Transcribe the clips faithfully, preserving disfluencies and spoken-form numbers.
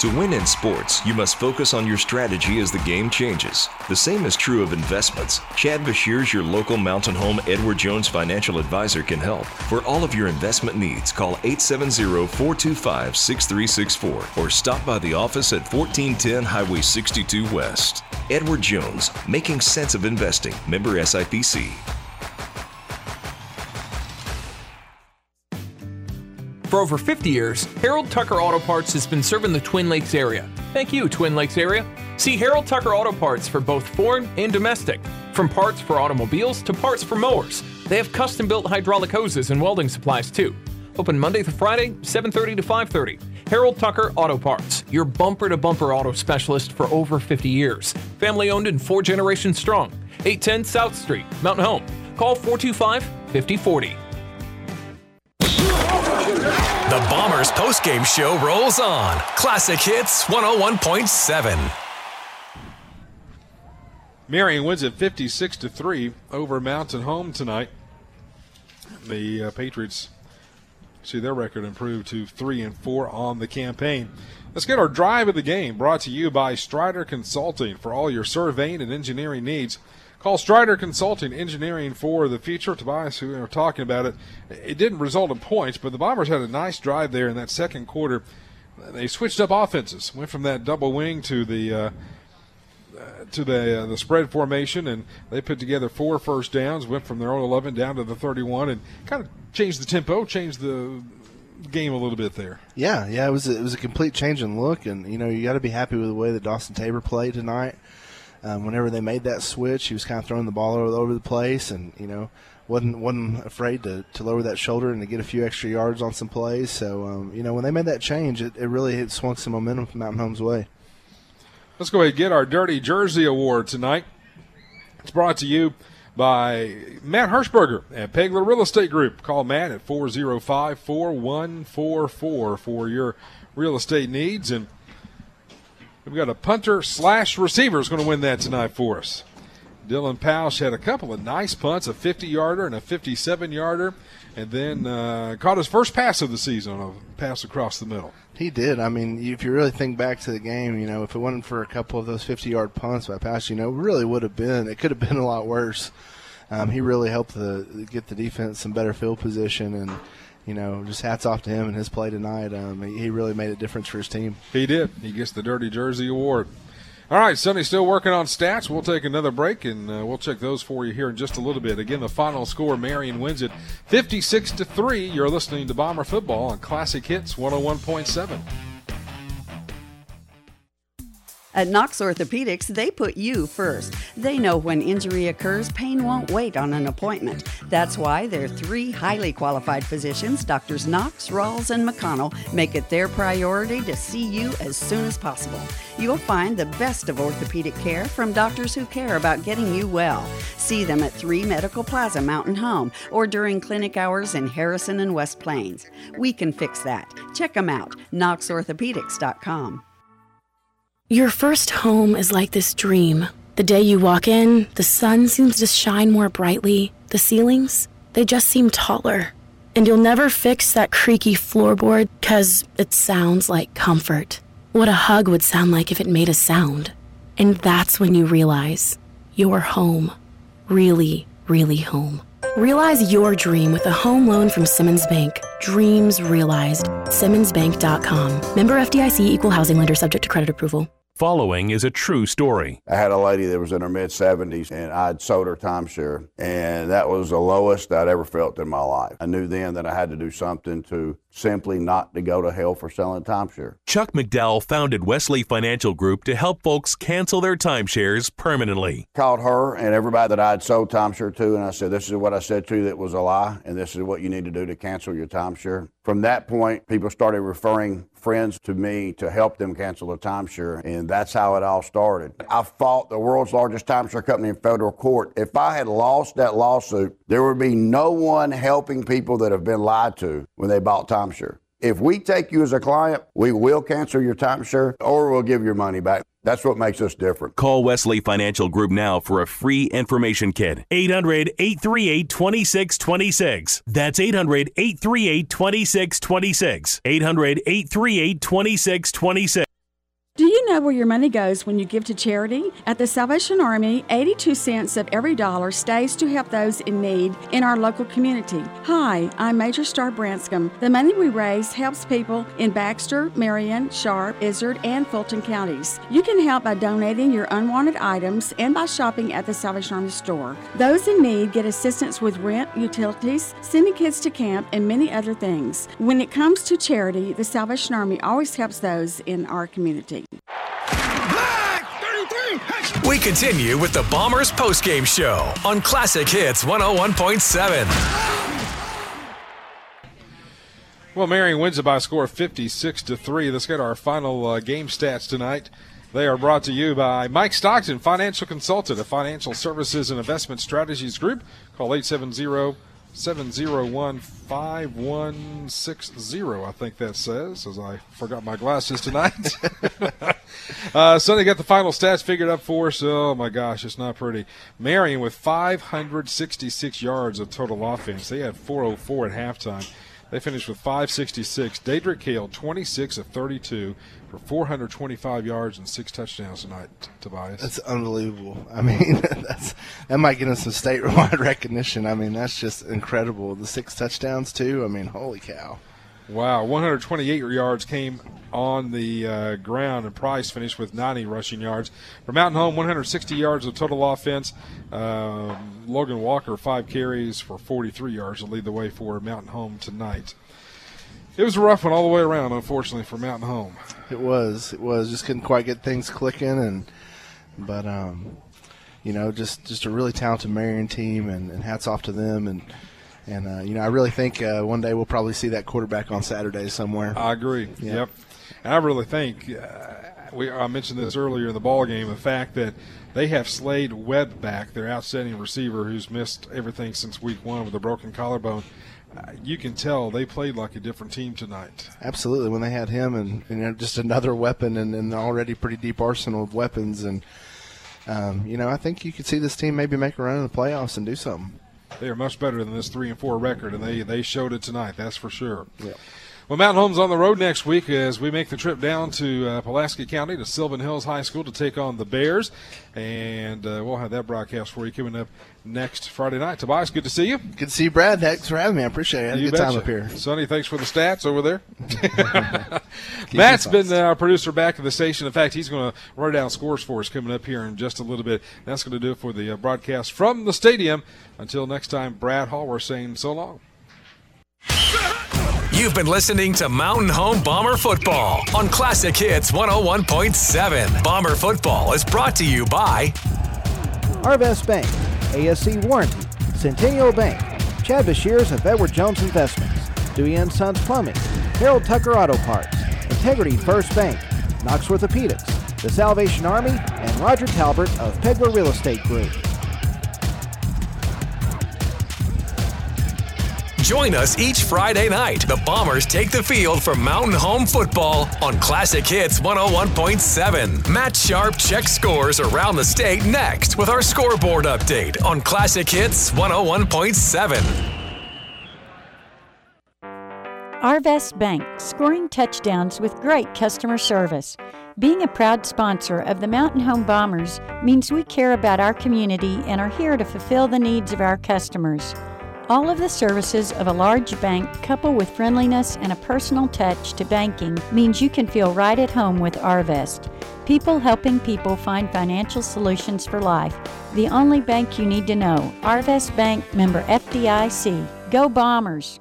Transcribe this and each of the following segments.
To win in sports, you must focus on your strategy as the game changes. The same is true of investments. Chad Bashirs, your local Mountain Home Edward Jones financial advisor, can help. For all of your investment needs, call eight seven zero, four two five, six three six four or stop by the office at fourteen ten Highway sixty-two West. Edward Jones, making sense of investing. Member S I P C. For over fifty years, Harold Tucker Auto Parts has been serving the Twin Lakes area. Thank you, Twin Lakes area. See Harold Tucker Auto Parts for both foreign and domestic. From parts for automobiles to parts for mowers. They have custom-built hydraulic hoses and welding supplies, too. Open Monday through Friday, seven thirty to five thirty. Harold Tucker Auto Parts, your bumper-to-bumper auto specialist for over fifty years. Family-owned and four generations strong. eight ten South Street, Mountain Home. Call four two five, five oh four oh. The Bombers postgame show rolls on. Classic Hits one oh one point seven. Marion wins it fifty-six to three over Mountain Home tonight. The uh, Patriots see their record improve to three and four on the campaign. Let's get our drive of the game, brought to you by Strider Consulting for all your surveying and engineering needs. Call Strider Consulting, engineering for the future. Tobias, who we were talking about it, it didn't result in points, but the Bombers had a nice drive there in that second quarter. They switched up offenses, went from that double wing to the uh, uh, to the uh, the spread formation, and they put together four first downs, went from their own eleven down to the thirty-one, and kind of changed the tempo, changed the game a little bit there. Yeah, yeah, it was a, it was a complete change in look, and you know you got to be happy with the way that Dawson Tabor played tonight. Um, whenever they made that switch, he was kind of throwing the ball all over the place, and you know wasn't wasn't afraid to, to lower that shoulder and to get a few extra yards on some plays. So um, you know when they made that change, it, it really it swung some momentum from Mountain Home's way. Let's go ahead and get our Dirty Jersey Award tonight. It's brought to you by Matt Hirschberger at Pegler Real Estate Group. Call Matt at four oh five, four one four four for your real estate needs. And we've got a punter slash receiver who's going to win that tonight for us. Dylan Pausch had a couple of nice punts, a fifty-yarder and a fifty-seven-yarder, and then uh, caught his first pass of the season on a pass across the middle. He did. I mean, if you really think back to the game, you know, if it wasn't for a couple of those fifty-yard punts by Pausch, you know, really would have been, it could have been a lot worse. Um, he really helped the get the defense some better field position, and, you know, just hats off to him and his play tonight. Um, he, he really made a difference for his team. He did. He gets the Dirty Jersey Award. All right, Sonny's still working on stats. We'll take another break, and uh, we'll check those for you here in just a little bit. Again, the final score, Marion wins it fifty-six to three. You're listening to Bomber Football on Classic Hits one oh one point seven. At Knox Orthopedics, they put you first. They know when injury occurs, pain won't wait on an appointment. That's why their three highly qualified physicians, Doctors Knox, Rawls, and McConnell, make it their priority to see you as soon as possible. You'll find the best of orthopedic care from doctors who care about getting you well. See them at three Medical Plaza Mountain Home or during clinic hours in Harrison and West Plains. We can fix that. Check them out, knox orthopedics dot com. Your first home is like this dream. The day you walk in, the sun seems to shine more brightly. The ceilings, they just seem taller. And you'll never fix that creaky floorboard because it sounds like comfort. What a hug would sound like if it made a sound. And that's when you realize you're home. Really, really home. Realize your dream with a home loan from Simmons Bank. Dreams realized. Simmons Bank dot com. Member F D I C, equal housing lender, subject to credit approval. Following is a true story. I had a lady that was in her mid-seventies, and I'd sold her timeshare, and that was the lowest I'd ever felt in my life. I knew then that I had to do something to simply not to go to hell for selling timeshare. Chuck McDowell founded Wesley Financial Group to help folks cancel their timeshares permanently. Called her and everybody that I'd sold timeshare to, and I said, this is what I said to you that was a lie, and this is what you need to do to cancel your timeshare. From that point, people started referring friends to me to help them cancel the timeshare, and that's how it all started. I fought the world's largest timeshare company in federal court. If I had lost that lawsuit, there would be no one helping people that have been lied to when they bought timeshare. If we take you as a client, we will cancel your timeshare or we'll give your money back. That's what makes us different. Call Wesley Financial Group now for a free information kit. eight hundred, eight three eight, two six two six. That's eight hundred, eight three eight, two six two six. eight hundred, eight three eight, two six two six. know where your money goes when you give to charity? At the Salvation Army, eighty-two cents of every dollar stays to help those in need in our local community. Hi, I'm Major Star Branscombe. The money we raise helps people in Baxter, Marion, Sharp, Izzard, and Fulton counties. You can help by donating your unwanted items and by shopping at the Salvation Army store. Those in need get assistance with rent, utilities, sending kids to camp, and many other things. When it comes to charity, the Salvation Army always helps those in our community. We continue with the Bombers postgame show on Classic Hits one oh one point seven. Well, Marion wins it by a score of fifty-six to three. Let's get our final uh, game stats tonight. They are brought to you by Mike Stockton, financial consultant of Financial Services and Investment Strategies Group. Call eight seven zero, seven zero one, five one six zero, I think that says, as I forgot my glasses tonight. uh, Sonny got the final stats figured up for us. Oh, my gosh, it's not pretty. Marion with five hundred sixty-six yards of total offense. They had four oh four at halftime. They finished with five sixty-six. Daedric Hale, twenty-six of thirty-two for four hundred twenty-five yards and six touchdowns tonight, Tobias. That's unbelievable. I mean, that's that might get us some statewide recognition. I mean, that's just incredible. The six touchdowns, too. I mean, holy cow. Wow, one hundred twenty-eight yards came on the uh, ground, and Price finished with ninety rushing yards. For Mountain Home, one hundred sixty yards of total offense. Uh, Logan Walker, five carries for forty-three yards to lead the way for Mountain Home tonight. It was a rough one all the way around, unfortunately, for Mountain Home. It was. It was. Just couldn't quite get things clicking, and but, um, you know, just, just a really talented Marion team, and, and hats off to them, and And, uh, you know, I really think uh, one day we'll probably see that quarterback on Saturday somewhere. I agree. Yep. yep. And I really think, uh, we I mentioned this earlier in the ball game, the fact that they have Slade Webb back, their outstanding receiver who's missed everything since week one with a broken collarbone. Uh, you can tell they played like a different team tonight. Absolutely. When they had him and, and you know, just another weapon and an already pretty deep arsenal of weapons. And, um, you know, I think you could see this team maybe make a run in the playoffs and do something. They are much better than this three and four record, and they, they showed it tonight, that's for sure. Yeah. Well, Mountain Home's on the road next week as we make the trip down to uh, Pulaski County to Sylvan Hills High School to take on the Bears. And uh, we'll have that broadcast for you coming up next Friday night. Tobias, good to see you. Good to see you, Brad. Thanks for having me. I appreciate it. I had you a good betcha. time up here. Sonny, thanks for the stats over there. Matt's been our producer back at the station. In fact, he's going to run down scores for us coming up here in just a little bit. That's going to do it for the uh, broadcast from the stadium. Until next time, Brad Hall, we're saying so long. You've been listening to Mountain Home Bomber Football on Classic Hits one oh one point seven. Bomber Football is brought to you by Arvest Bank, A S C Warranty, Centennial Bank, Chad Bashirs of Edward Jones Investments, Dewey and Sons Plumbing, Harold Tucker Auto Parts, Integrity First Bank, Knox Orthopedics, the Salvation Army, and Roger Talbert of Pegler Real Estate Group. Join us each Friday night. The Bombers take the field for Mountain Home Football on Classic Hits one oh one point seven. Matt Sharp checks scores around the state next with our scoreboard update on Classic Hits one oh one point seven. Arvest Bank, scoring touchdowns with great customer service. Being a proud sponsor of the Mountain Home Bombers means we care about our community and are here to fulfill the needs of our customers. All of the services of a large bank, coupled with friendliness and a personal touch to banking, means you can feel right at home with Arvest. People helping people find financial solutions for life. The only bank you need to know. Arvest Bank, member F D I C. Go Bombers!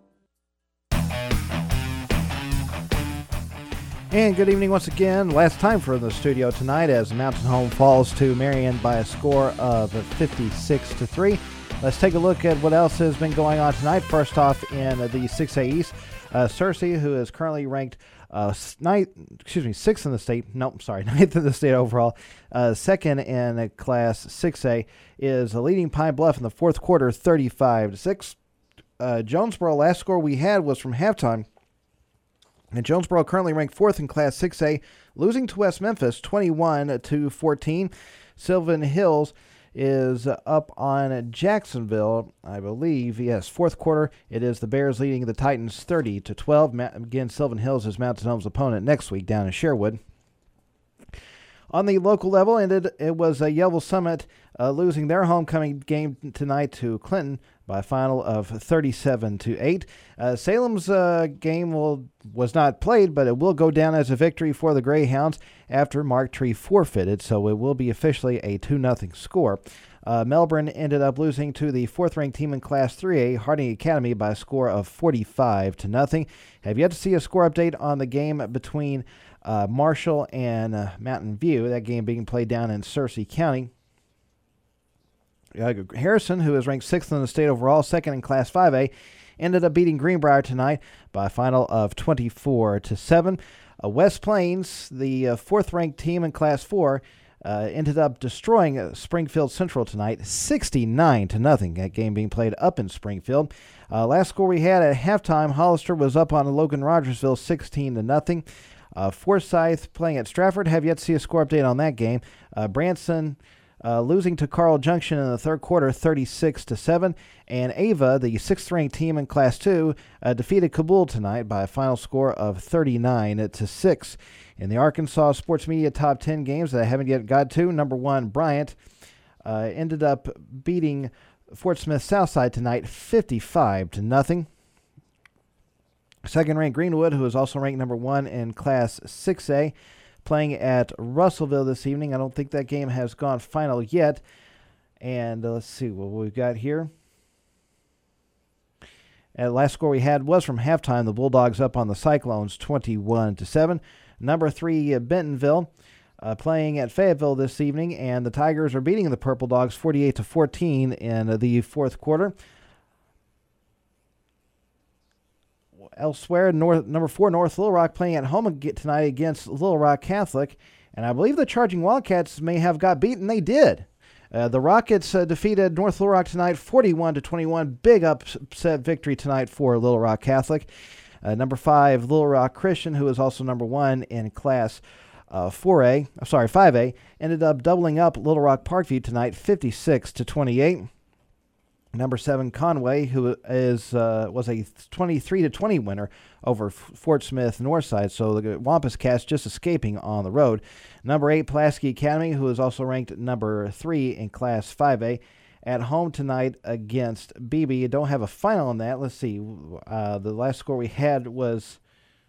And good evening once again. Last time for the studio tonight as Mountain Home falls to Marion by a score of fifty-six to three. Let's take a look at what else has been going on tonight. First off, in the six A East, uh, Searcy, who is currently ranked uh, ninth, excuse me, sixth in the state. No, I'm sorry, ninth in the state overall. Uh, second in Class six A is leading Pine Bluff in the fourth quarter, thirty-five to six. Uh, Jonesboro, last score we had was from halftime. And Jonesboro currently ranked fourth in Class six A, losing to West Memphis, twenty-one to fourteen. Sylvan Hills is up on Jacksonville, I believe. Yes, fourth quarter, it is the Bears leading the Titans thirty to twelve. Again, Sylvan Hills is Mountain Home's opponent next week down in Sherwood. On the local level, ended it was a Yellville Summit uh, losing their homecoming game tonight to Clinton by a final of thirty-seven to eight. Uh, Salem's uh, game will was not played, but it will go down as a victory for the Greyhounds after Mark Tree forfeited, so it will be officially a two nothing score. Uh, Melbourne ended up losing to the fourth-ranked team in Class three A, Harding Academy, by a score of forty-five to nothing. Have yet to see a score update on the game between uh, Marshall and uh, Mountain View, that game being played down in Searcy County. Uh, Harrison, who is ranked sixth in the state overall, second in Class five A, ended up beating Greenbrier tonight by a final of twenty-four to seven. Uh, West Plains, the uh, fourth-ranked team in Class four, Uh, ended up destroying uh, Springfield Central tonight, sixty-nine to nothing. That game being played up in Springfield. Uh, last score we had at halftime, Hollister was up on Logan Rogersville, sixteen to nothing. Uh, Forsyth playing at Stratford. Have yet to see a score update on that game. Uh, Branson uh, losing to Carl Junction in the third quarter, thirty-six to seven. And Ava, the sixth-ranked team in Class two, uh, defeated Kabul tonight by a final score of thirty-nine to six. In the Arkansas Sports Media Top ten games that I haven't yet got to, number one, Bryant, uh, ended up beating Fort Smith Southside tonight, fifty-five to nothing. Second-ranked Greenwood, who is also ranked number one in Class six A, playing at Russellville this evening. I don't think that game has gone final yet. And uh, let's see what we've got here. And the last score we had was from halftime. The Bulldogs up on the Cyclones, twenty-one to seven. Number three, uh, Bentonville, uh, playing at Fayetteville this evening, and the Tigers are beating the Purple Dogs forty-eight to fourteen in uh, the fourth quarter. Elsewhere, North, number four, North Little Rock, playing at home tonight against Little Rock Catholic, and I believe the Charging Wildcats may have got beaten. They did. Uh, the Rockets uh, defeated North Little Rock tonight, forty-one to twenty-one. Big upset victory tonight for Little Rock Catholic. Uh, number five, Little Rock Christian, who is also number one in Class uh, four A, I'm sorry, five A, ended up doubling up Little Rock Parkview tonight, fifty-six to twenty-eight. Number seven, Conway, who is uh, was a twenty-three to twenty winner over F- Fort Smith Northside, so the Wampus Cats just escaping on the road. Number eight, Pulaski Academy, who is also ranked number three in Class five A, at home tonight against B B. You don't have a final on that. Let's see. Uh, the last score we had was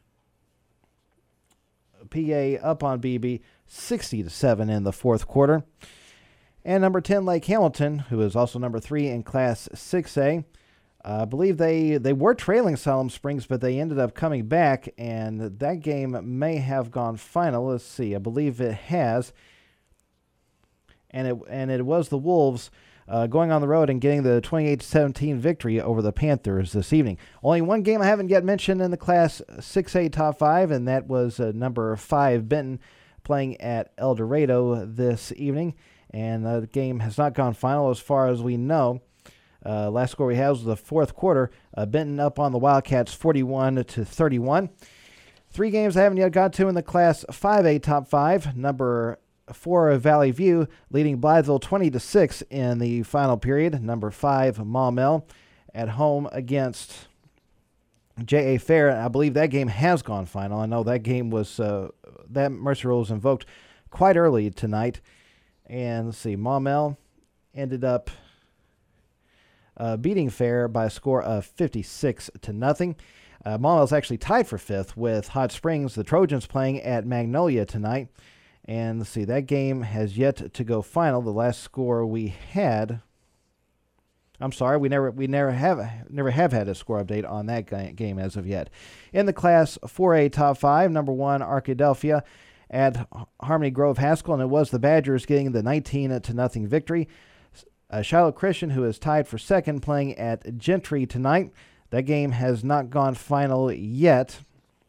P A up on B B, sixty to seven in the fourth quarter. And number ten, Lake Hamilton, who is also number three in Class six A. Uh, I believe they, they were trailing Siloam Springs, but they ended up coming back, and that game may have gone final. Let's see. I believe it has. And it and it was the Wolves Uh, going on the road and getting the twenty-eight to seventeen victory over the Panthers this evening. Only one game I haven't yet mentioned in the Class six A top five, and that was uh, number five, Benton, playing at El Dorado this evening. And uh, the game has not gone final as far as we know. Uh, last score we had was the fourth quarter. Uh, Benton up on the Wildcats forty-one to thirty-one. Three games I haven't yet got to in the Class five A top five. Number for Valley View, leading Blytheville twenty to six in the final period. Number five, Maumelle, at home against J A Fair. I believe that game has gone final. I know that game was, uh, that mercy rule was invoked quite early tonight. And let's see, Maumelle ended up uh, beating Fair by a score of fifty-six to nothing. Uh, Maumelle is actually tied for fifth with Hot Springs, the Trojans, playing at Magnolia tonight. And let's see, that game has yet to go final. The last score we had, I'm sorry, we never we never have never have had a score update on that game as of yet. In the Class four A top five, number one, Arkadelphia at Harmony Grove Haskell, and it was the Badgers getting the nineteen to nothing victory. Uh, Shiloh Christian, who is tied for second, playing at Gentry tonight. That game has not gone final yet.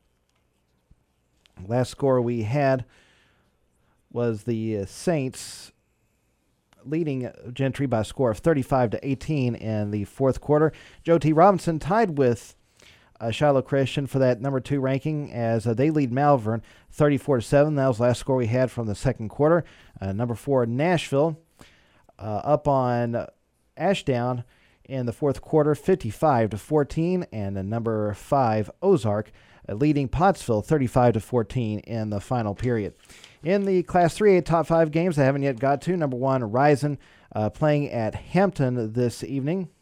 Last score we had was the uh, Saints leading Gentry by a score of thirty-five to eighteen in the fourth quarter. Joe T. Robinson tied with uh, Shiloh Christian for that number two ranking as uh, they lead Malvern thirty-four to seven. That was the last score we had from the second quarter. Uh, number four, Nashville, uh, up on Ashdown in the fourth quarter, fifty-five to fourteen, and uh, number five, Ozark, uh, leading Pottsville thirty-five to fourteen in the final period. In the Class three A top five games I haven't yet got to, number one, Rison uh, playing at Hampton this evening.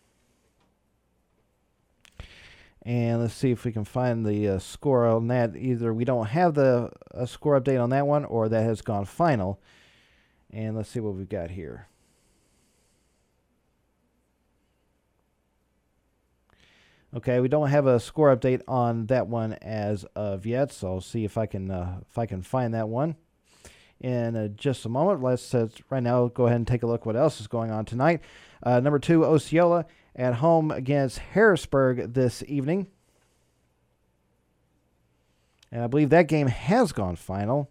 And let's see if we can find the uh, score on that. Either we don't have the uh, score update on that one, or that has gone final. And let's see what we've got here. Okay, we don't have a score update on that one as of yet, so I'll see if I can uh, if I can find that one in uh, just a moment. Let's uh, right now go ahead and take a look what else is going on tonight. Uh, number two, Osceola at home against Harrisburg this evening. And I believe that game has gone final.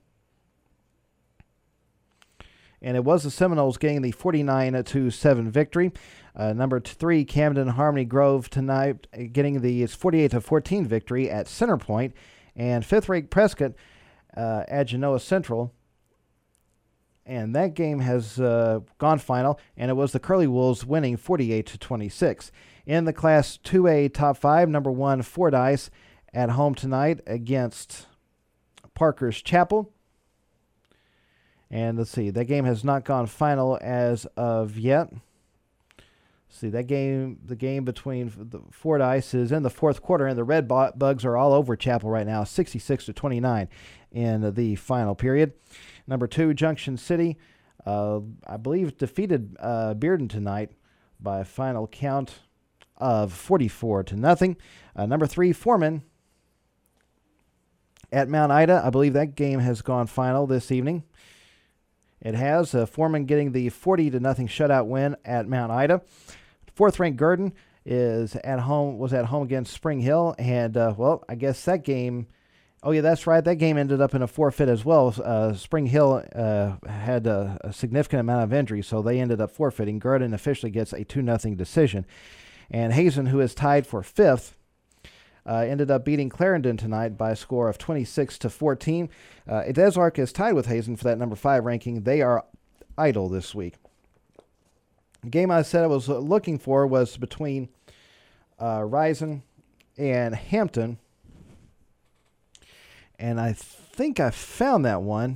And it was the Seminoles getting the forty-nine to seven victory. Uh, number three, Camden Harmony Grove tonight getting the forty-eight to fourteen victory at Center Point. And fifth-ranked Prescott uh, at Genoa Central. And that game has uh, gone final, and it was the Curly Wolves winning forty-eight to twenty-six. In the Class two A top five, number one, Fordyce at home tonight against Parker's Chapel. And let's see, that game has not gone final as of yet. Let's see, that game, the game between the Fordyce is in the fourth quarter, and the Red Bugs are all over Chapel right now, sixty-six to twenty-nine in the final period. Number two, Junction City, uh, I believe, defeated uh, Bearden tonight by a final count of forty-four to nothing. Uh, number three, Foreman at Mount Ida. I believe that game has gone final this evening. It has. Uh, Foreman getting the forty to nothing shutout win at Mount Ida. Fourth-ranked Gurdon is at home. Was at home against Spring Hill, and uh, well, I guess that game. Oh, yeah, that's right. That game ended up in a forfeit as well. Uh, Spring Hill uh, had a, a significant amount of injuries, so they ended up forfeiting. Gurdon officially gets a two nothing decision. And Hazen, who is tied for fifth, uh, ended up beating Clarendon tonight by a score of twenty-six to fourteen. Uh, Ozark is tied with Hazen for that number five ranking. They are idle this week. The game I said I was looking for was between uh, Rison and Hampton. And I think I found that one.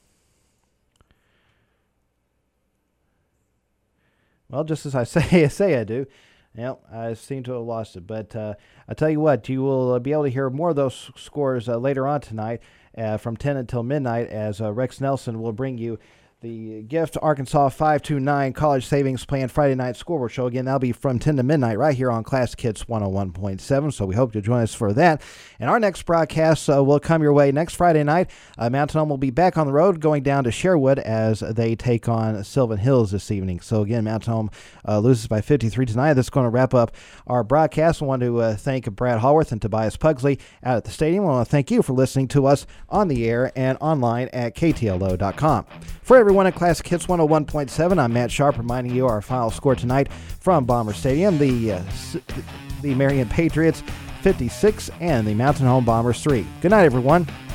Well, just as I say, say I do. Yep, I seem to have lost it. But uh, I tell you what, you will be able to hear more of those scores uh, later on tonight uh, from ten until midnight as uh, Rex Nelson will bring you the Gift Arkansas five two nine College Savings Plan Friday Night Scoreboard Show. Again, that'll be from ten to midnight right here on Classic Hits one oh one point seven, so we hope you'll join us for that. And our next broadcast uh, will come your way next Friday night. Uh, Mountain Home will be back on the road going down to Sherwood as they take on Sylvan Hills this evening. So again, Mountain Home uh, loses by fifty-three tonight. That's going to wrap up our broadcast. I want to uh, thank Brad Hallworth and Tobias Pugsley out at the stadium. I want to thank you for listening to us on the air and online at K T L O dot com. For everyone at Classic Hits one oh one point seven, I'm Matt Sharp reminding you our final score tonight from Bomber Stadium. The, uh, the Marion Patriots fifty-six and the Mountain Home Bombers three. Good night, everyone.